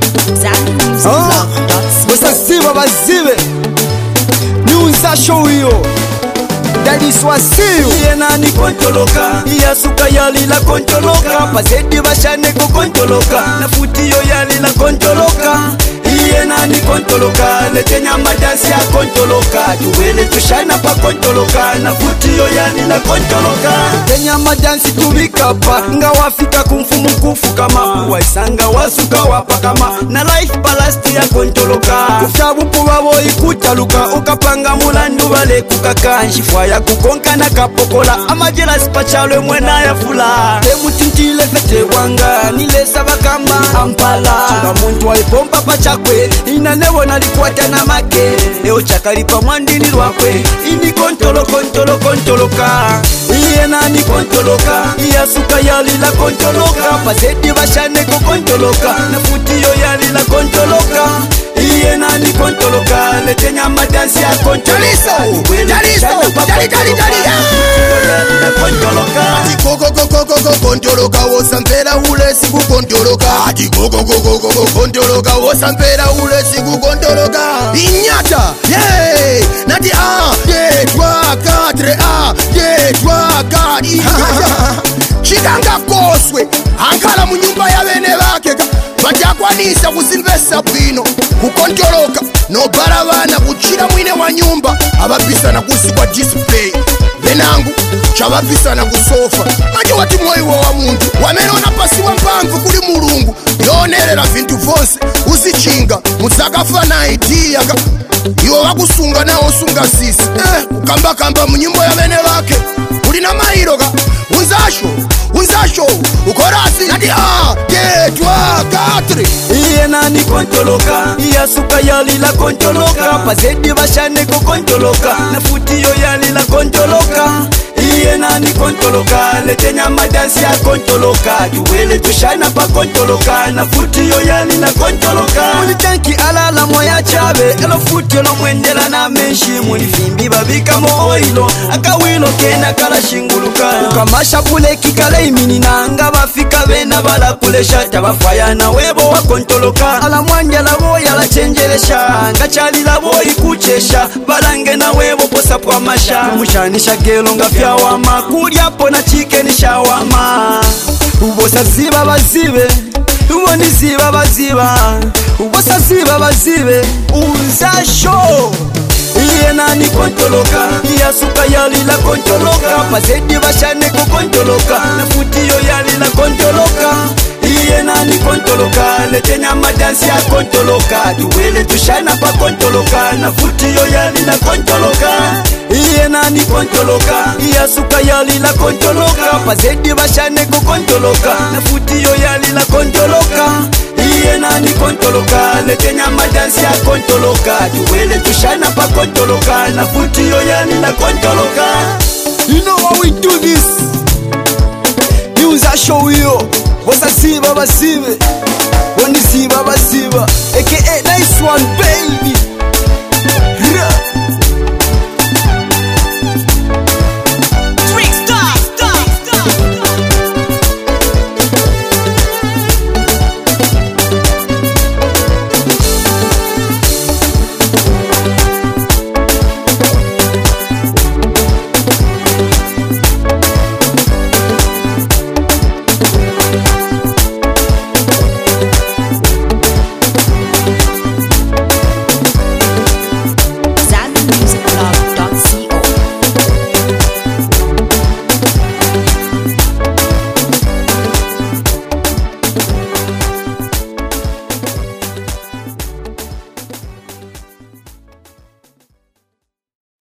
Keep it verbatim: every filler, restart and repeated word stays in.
Ah, você siva bazive Niunza show yo Daddy swasiyo Yena ni kontoloka Yasuka yali la kontoloka Pazedi bashane ko kontoloka Na futi yo yali la kontoloka Yena ni kontoloka Lete nyama dansi ya kontoloka Tuwele tushana pa kontoloka Na futi yo yali la kontoloka Lete nyama dansi tubikapa Nga wafika kumfumu kufu kama Waisanga wasuka wapakama Na life balasti ya kontoloka Kuftabu puwa boi kutaluka Ukapanga mulandu wale kukaka Nshifwa ya kukonka na kapokola Amajela spachalwe mwena ya fula Temu tintile fete wanga Nile saba kama ampala Chunga muntu wa ipompa pachakwe Inanewo nalikuata na make Eo chakalipa mwandini lwakwe Ini kontolo kontolo kontoloka Iye nani kontoloka Iya suka yali la kontoloka Pazedi bashane ko kontoloka Na futi yo yali la kontoloka Iye nani kontoloka Lete nyama dansi ya kontoloka Jaliso, jaliso, jali jali jali Ati gogo gogo gogo kontoloka Wosampera ule siku kontoloka Ati gogo gogo gogo kontoloka Wosampera ule siku kontoloka Inyata, yeah Nati a, deux, trois, quatre A, deux, trois, quatre Inyata Chikanga koswe Ankala munyumba ya bene bakeka Bajakwanisa kuzinvesa bwino Kukontoloka No baravana kuchira mwine wa nyumba Ababisa na kusi kwa display Benangu Chababisa na kusofa Maji wati moiwa wa muntu Wamenona pasiwa mpamvu kuli mulungu Yonerera vintu vose Usichinga Musakafa na idea Iwo wakusunga na osunga sisi Eh, ukamba kamba mnyumba ya bene bake Ulina mairoga Unzasho Unzasho Ukorasi Nadi a deux, trois, quatre Iye nani kontoloka Iya suka yali la kontoloka Pazedi bashane ko kontoloka Na futi yo yali la kontoloka Iye nani kontoloka Lete nyama dansi ya kontoloka Tuwele tushana pa kontoloka Na futi yo yali la kontoloka Muli tanki ala la moya chabe Elo futi yo lo mwendela na menshi Muli fimbi babika mo oilo Aka wilo kena kala shinguluka Ukamasha kule kikala imini na anga bafika bena bala kule shata Bafaya na webo wa kontoloka Ala mwanja la boya la chenjelesha Ngachali la boyi kuchesha Balange na webo posa kwa masha Mushanisha gelo nga fya wama Kulia pona chicken shawama Ubosa ziba bazibe Uboni ziba baziba Ubosa ziba bazibe Unza show Iye nani kontoloka Iya suka yali la kontoloka Pazedi bashane ko kontoloka Na futi yo yali la kontoloka Iye nani kontoloka Lete nyama dansi ya kontoloka Tuwele tushana pa kontoloka Na futi yo yali la kontoloka Iye nani kontoloka Iya suka yali la kontoloka Pazedi bashane ko kontoloka Na futi yo yali la kontoloka Iye nani kontoloka Lete nyama dansi ya kontoloka Tuwele tushana pa kontoloka Na futi yo yali la kontoloka. You know how we do this Niunza show yo Wasa siva bazive Wani siva baziva A K A nice one